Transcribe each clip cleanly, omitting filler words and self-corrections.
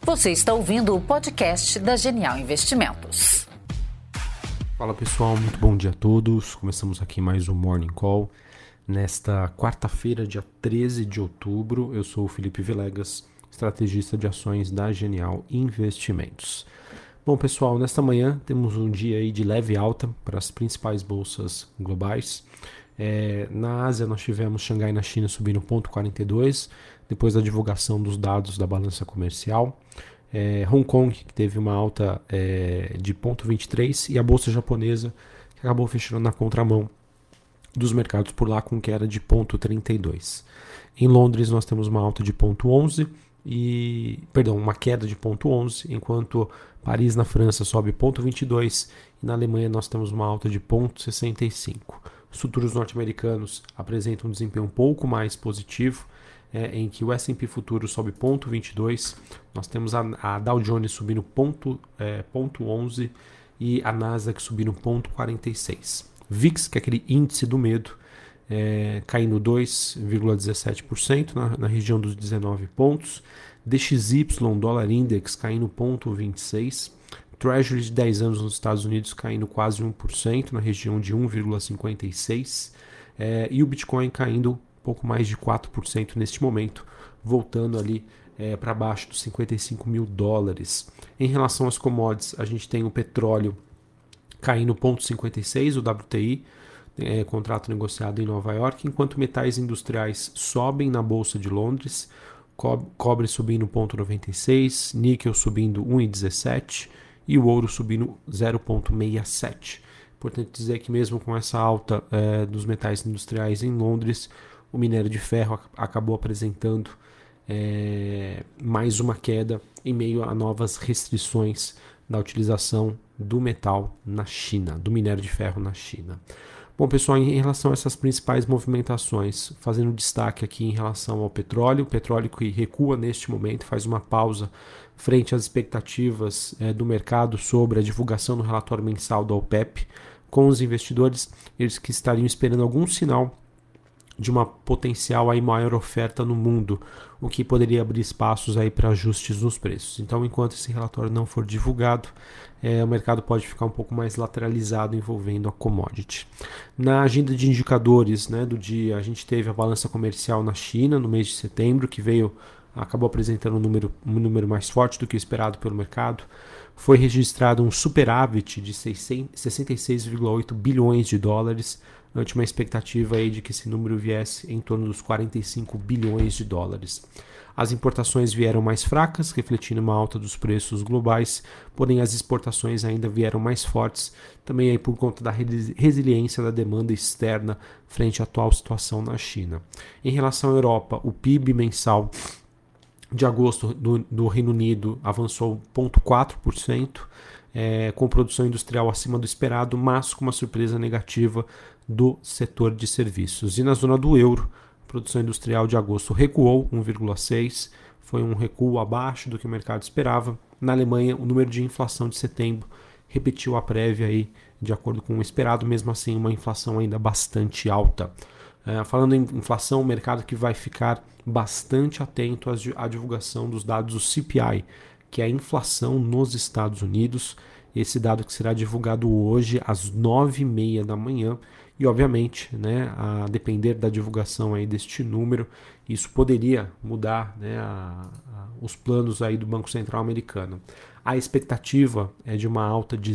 Você está ouvindo o podcast da Genial Investimentos. Fala pessoal, muito bom dia a todos. Começamos aqui mais um Morning Call. Nesta quarta-feira, dia 13 de outubro, eu sou o Felipe Villegas, estrategista de ações da Genial Investimentos. Bom pessoal, nesta manhã temos um dia aí de leve alta para as principais bolsas globais. Na Ásia nós tivemos Xangai na China subindo 0,42 depois da divulgação dos dados da balança comercial. Hong Kong que teve uma alta de 0,23 e a bolsa japonesa que acabou fechando na contramão dos mercados por lá com queda de 0,32. Em Londres nós temos uma alta de 0,11 uma queda de 0,11, enquanto Paris na França sobe 0,22 e na Alemanha nós temos uma alta de 0,65. Os futuros norte-americanos apresentam um desempenho um pouco mais positivo, em que o S&P futuro sobe 0,22, nós temos a Dow Jones subindo 0,11 e a Nasdaq subindo 0,46. VIX, que é aquele índice do medo, caindo 2,17% na região dos 19 pontos. DXY, dólar index, caindo 0,26%. Treasury de 10 anos nos Estados Unidos caindo quase 1%, na região de 1,56%. E o Bitcoin caindo um pouco mais de 4% neste momento, voltando ali para baixo dos $55.000. Em relação às commodities, a gente tem o petróleo caindo 0,56, o WTI, contrato negociado em Nova York, enquanto metais industriais sobem na Bolsa de Londres, cobre subindo 0,96, níquel subindo 1,17 e o ouro subindo 0,67. Importante dizer que mesmo com essa alta dos metais industriais em Londres, o minério de ferro acabou apresentando mais uma queda em meio a novas restrições da utilização do metal na China, do minério de ferro na China. Bom pessoal, em relação a essas principais movimentações, fazendo destaque aqui em relação ao petróleo, o petróleo que recua neste momento, faz uma pausa frente às expectativas do mercado sobre a divulgação do relatório mensal da OPEP, com os investidores, eles que estariam esperando algum sinal de uma potencial aí maior oferta no mundo, o que poderia abrir espaços aí para ajustes nos preços. Então, enquanto esse relatório não for divulgado, o mercado pode ficar um pouco mais lateralizado envolvendo a commodity. Na agenda de indicadores do dia, a gente teve a balança comercial na China no mês de setembro, que acabou apresentando um número mais forte do que o esperado pelo mercado. Foi registrado um superávit de 66,8 bilhões de dólares, ante uma expectativa aí de que esse número viesse em torno dos 45 bilhões de dólares. As importações vieram mais fracas, refletindo uma alta dos preços globais, porém as exportações ainda vieram mais fortes, também aí por conta da resiliência da demanda externa frente à atual situação na China. Em relação à Europa, o PIB mensal de agosto do Reino Unido avançou 0,4%, com produção industrial acima do esperado, mas com uma surpresa negativa do setor de serviços. E na zona do euro, a produção industrial de agosto recuou 1,6%, foi um recuo abaixo do que o mercado esperava. Na Alemanha, o número de inflação de setembro repetiu a prévia aí, de acordo com o esperado, mesmo assim uma inflação ainda bastante alta. Falando em inflação, o mercado que vai ficar bastante atento à divulgação dos dados do CPI, que é a inflação nos Estados Unidos. Esse dado que será divulgado hoje às 9h30 da manhã. E obviamente, a depender da divulgação aí deste número, isso poderia mudar os planos aí do Banco Central americano. A expectativa é de uma alta de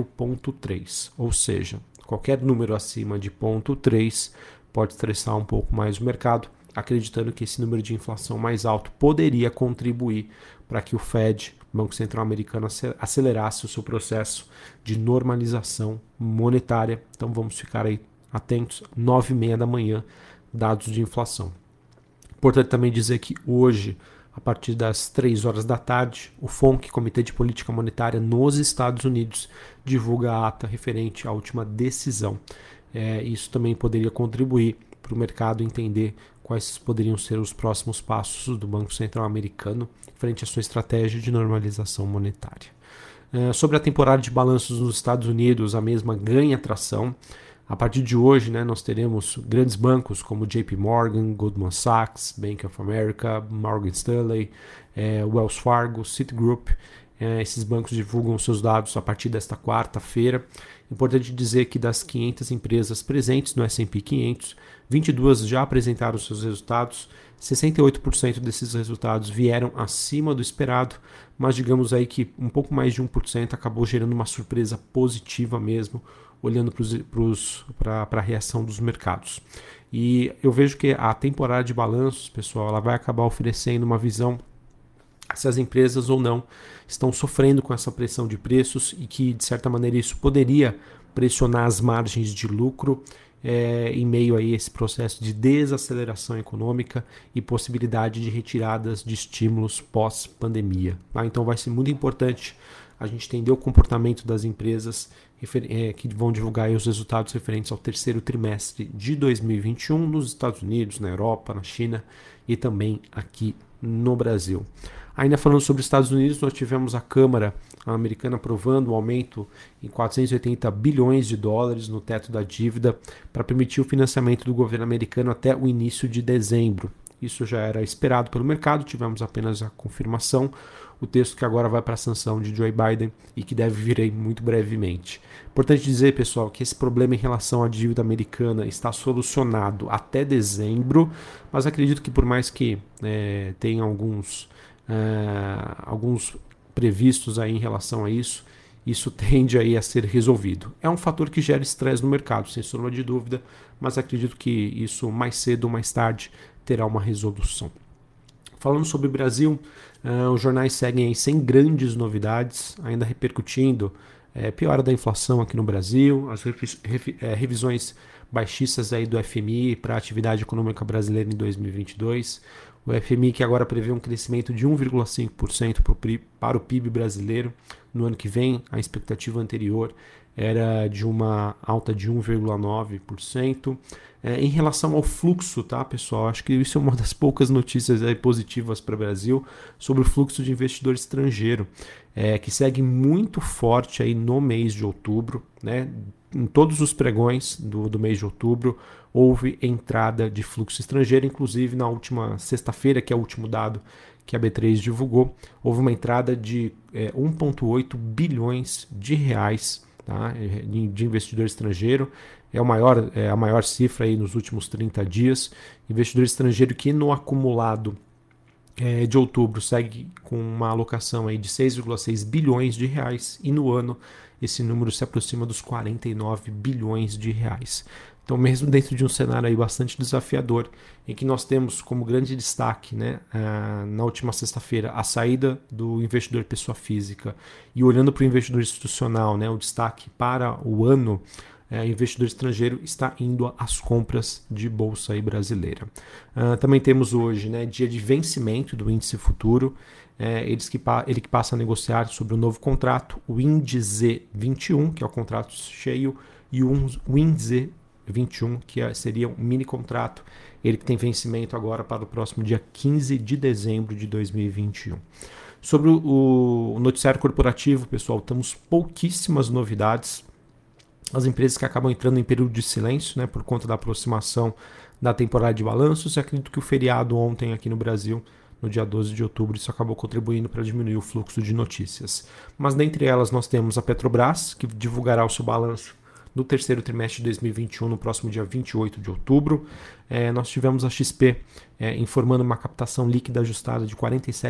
0,3, ou seja, qualquer número acima de 0,3 pode estressar um pouco mais o mercado, acreditando que esse número de inflação mais alto poderia contribuir para que o Fed, Banco Central Americano, acelerasse o seu processo de normalização monetária. Então vamos ficar aí atentos, 9h30 da manhã, dados de inflação. Importante também dizer que hoje, a partir das 3 horas da tarde, o FONC, Comitê de Política Monetária nos Estados Unidos, divulga a ata referente à última decisão. Isso também poderia contribuir para o mercado entender quais poderiam ser os próximos passos do Banco Central americano frente à sua estratégia de normalização monetária. Sobre a temporada de balanços nos Estados Unidos, a mesma ganha tração. A partir de hoje, né, nós teremos grandes bancos como JP Morgan, Goldman Sachs, Bank of America, Morgan Stanley, Wells Fargo, Citigroup. Esses bancos divulgam seus dados a partir desta quarta-feira. Importante dizer que das 500 empresas presentes no S&P 500, 22 já apresentaram seus resultados. 68% desses resultados vieram acima do esperado, mas digamos aí que um pouco mais de 1% acabou gerando uma surpresa positiva mesmo, olhando para a reação dos mercados. E eu vejo que a temporada de balanços, pessoal, ela vai acabar oferecendo uma visão se as empresas ou não estão sofrendo com essa pressão de preços e que, de certa maneira, isso poderia pressionar as margens de lucro em meio a esse processo de desaceleração econômica e possibilidade de retiradas de estímulos pós-pandemia. Tá? Então vai ser muito importante a gente entender o comportamento das empresas que vão divulgar os resultados referentes ao terceiro trimestre de 2021 nos Estados Unidos, na Europa, na China e também aqui no Brasil. Ainda falando sobre os Estados Unidos, nós tivemos a Câmara americana aprovando um aumento em 480 bilhões de dólares no teto da dívida para permitir o financiamento do governo americano até o início de dezembro. Isso já era esperado pelo mercado, tivemos apenas a confirmação, o texto que agora vai para a sanção de Joe Biden e que deve vir aí muito brevemente. Importante dizer, pessoal, que esse problema em relação à dívida americana está solucionado até dezembro, mas acredito que por mais que tenha alguns previstos aí em relação a isso, isso tende aí a ser resolvido. É um fator que gera estresse no mercado, sem sombra de dúvida, mas acredito que isso mais cedo ou mais tarde terá uma resolução. Falando sobre o Brasil, os jornais seguem aí sem grandes novidades, ainda repercutindo piora da inflação aqui no Brasil, as revisões baixistas aí do FMI para a atividade econômica brasileira em 2022, o FMI que agora prevê um crescimento de 1,5% para o PIB brasileiro no ano que vem. A expectativa anterior era de uma alta de 1,9%. Em relação ao fluxo, tá, pessoal? Acho que isso é uma das poucas notícias aí positivas para o Brasil sobre o fluxo de investidor estrangeiro, que segue muito forte aí no mês de outubro, né? Em todos os pregões do mês de outubro houve entrada de fluxo estrangeiro, inclusive na última sexta-feira, que é o último dado que a B3 divulgou, houve uma entrada de 1,8 bilhões de reais, tá, de investidor estrangeiro. É a maior cifra aí nos últimos 30 dias. Investidor estrangeiro que no acumulado de outubro segue com uma alocação aí de 6,6 bilhões de reais e no ano esse número se aproxima dos 49 bilhões de reais. Então, mesmo dentro de um cenário aí bastante desafiador, em que nós temos como grande destaque, né, na última sexta-feira, a saída do investidor pessoa física e olhando para o investidor institucional, né, o destaque para o ano, investidor estrangeiro está indo às compras de bolsa aí brasileira. Também temos hoje, né, dia de vencimento do índice futuro, ele que passa a negociar sobre o novo contrato, o índice 21, que é o contrato cheio, e o índice 21, que seria um mini contrato, ele que tem vencimento agora para o próximo dia 15 de dezembro de 2021. Sobre o noticiário corporativo, pessoal, temos pouquíssimas novidades. As empresas que acabam entrando em período de silêncio, né, por conta da aproximação da temporada de balanços, e acredito que o feriado ontem aqui no Brasil, no dia 12 de outubro, isso acabou contribuindo para diminuir o fluxo de notícias. Mas dentre elas nós temos a Petrobras, que divulgará o seu balanço no terceiro trimestre de 2021, no próximo dia 28 de outubro. Nós tivemos a XP informando uma captação líquida ajustada de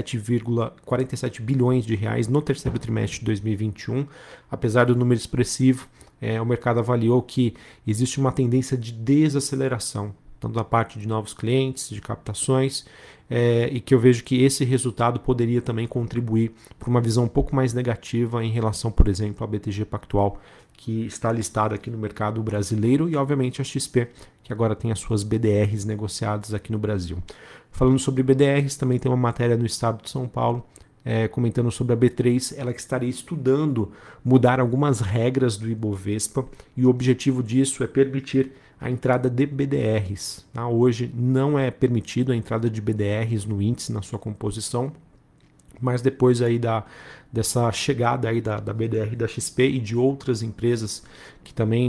47 bilhões de reais no terceiro trimestre de 2021. Apesar do número expressivo, o mercado avaliou que existe uma tendência de desaceleração, tanto da parte de novos clientes, de captações, e que eu vejo que esse resultado poderia também contribuir para uma visão um pouco mais negativa em relação, por exemplo, à BTG Pactual, que está listada aqui no mercado brasileiro, e obviamente a XP, que agora tem as suas BDRs negociadas aqui no Brasil. Falando sobre BDRs, também tem uma matéria no estado de São Paulo, comentando sobre a B3, ela que estaria estudando mudar algumas regras do Ibovespa, e o objetivo disso é permitir a entrada de BDRs. Tá? Hoje não é permitido a entrada de BDRs no índice, na sua composição, mas depois aí dessa chegada aí da BDR da XP e de outras empresas que também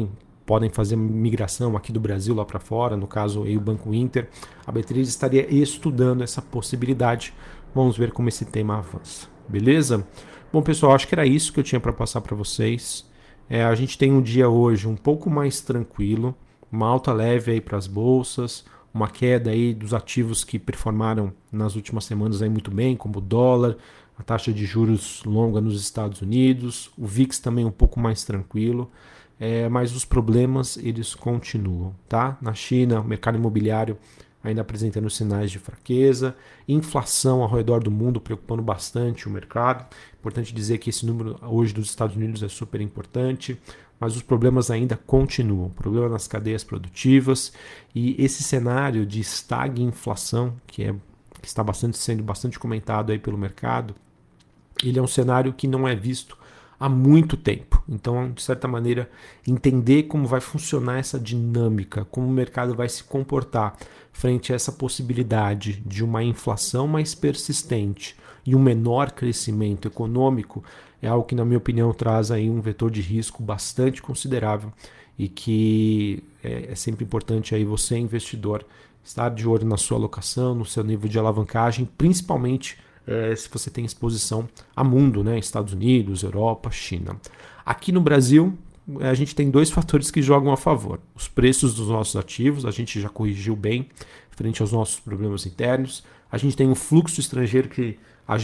podem fazer migração aqui do Brasil lá para fora, no caso aí o Banco Inter. A B3 estaria estudando essa possibilidade. Vamos ver como esse tema avança. Beleza? Bom, pessoal, acho que era isso que eu tinha para passar para vocês. A gente tem um dia hoje um pouco mais tranquilo, uma alta leve aí para as bolsas, uma queda aí dos ativos que performaram nas últimas semanas aí muito bem, como o dólar, a taxa de juros longa nos Estados Unidos, o VIX também um pouco mais tranquilo, mas os problemas eles continuam, tá? Na China, o mercado imobiliário ainda apresentando sinais de fraqueza, inflação ao redor do mundo preocupando bastante o mercado. Importante dizer que esse número hoje dos Estados Unidos é super importante, mas os problemas ainda continuam, problema nas cadeias produtivas, e esse cenário de estagflação, que está sendo bastante comentado aí pelo mercado, ele é um cenário que não é visto há muito tempo. Então, de certa maneira, entender como vai funcionar essa dinâmica, como o mercado vai se comportar frente a essa possibilidade de uma inflação mais persistente e um menor crescimento econômico é algo que, na minha opinião, traz aí um vetor de risco bastante considerável e que é sempre importante aí você, investidor, estar de olho na sua alocação, no seu nível de alavancagem, principalmente se você tem exposição a mundo, né? Estados Unidos, Europa, China. Aqui no Brasil, a gente tem dois fatores que jogam a favor. Os preços dos nossos ativos, a gente já corrigiu bem frente aos nossos problemas internos. A gente tem um fluxo estrangeiro que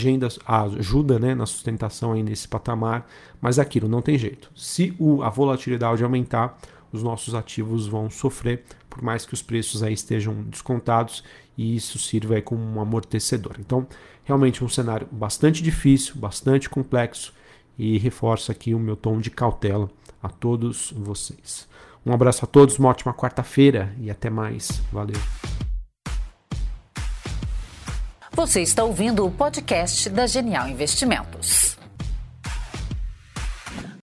ajuda, né, na sustentação aí nesse patamar, mas aquilo não tem jeito. Se a volatilidade aumentar, os nossos ativos vão sofrer, por mais que os preços aí estejam descontados, e isso sirva aí como um amortecedor. Então, realmente um cenário bastante difícil, bastante complexo, e reforço aqui o meu tom de cautela a todos vocês. Um abraço a todos, uma ótima quarta-feira e até mais. Valeu. Você está ouvindo o podcast da Genial Investimentos.